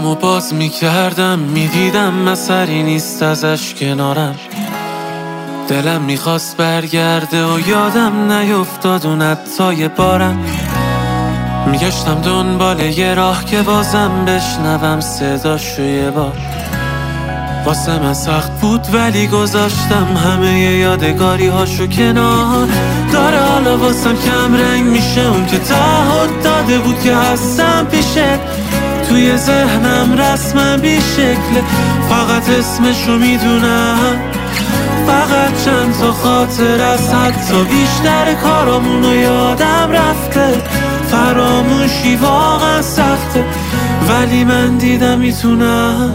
چشامو باز میکردم میدیدم اثری نیست ازش کنارم. دلم میخواست برگرده و یادم نیفتاد اون عطای بارم. میگشتم دنبال یه راه که بازم بشنوم صداشو یه بار. واسه من سخت بود ولی گذاشتم همه یادگاری هاشو کنار. داره حالا واسم کم رنگ میشه اون که تعهد داده بود که هستم پیشت. توی ذهنم رسمم بی شکله، فقط اسمشو میدونم. فقط چند تا خاطر از حتی بیشتر کارامونو یادم رفته. فراموشی واقعا سخته ولی من دیدم میتونم.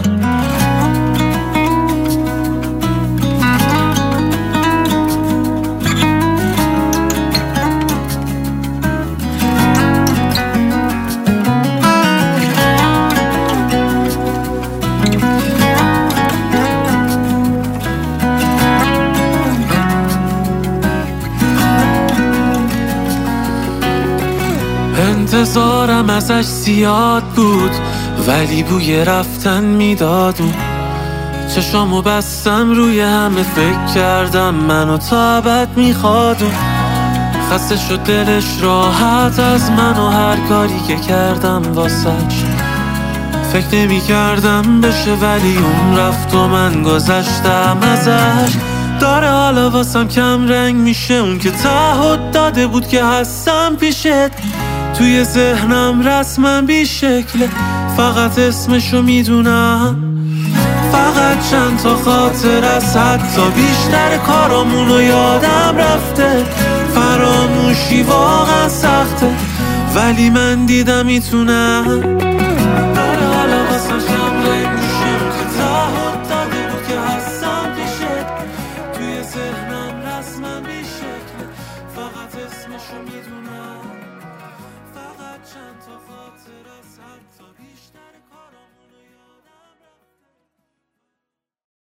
انتظارم ازش زیاد بود ولی بوی رفتن میدادون. چشامو بستم روی همه فکر کردم منو تا ابد میخوادون. خسته شد دلش راحت از من و هر کاری که کردم واسش. فکر نمی کردم بشه ولی اون رفت و من گذشتم ازش. داره حالا واسم کم رنگ میشه اون که تعهد داده بود که هستم پیشت. توی ذهنم رسمم بی شکله، فقط اسمشو میدونم. فقط چند تا خاطر از حتی بیشتر کارامونو یادم رفته. فراموشی واقعا سخته ولی من دیدم میتونم. داره حالا واسم کم رنگ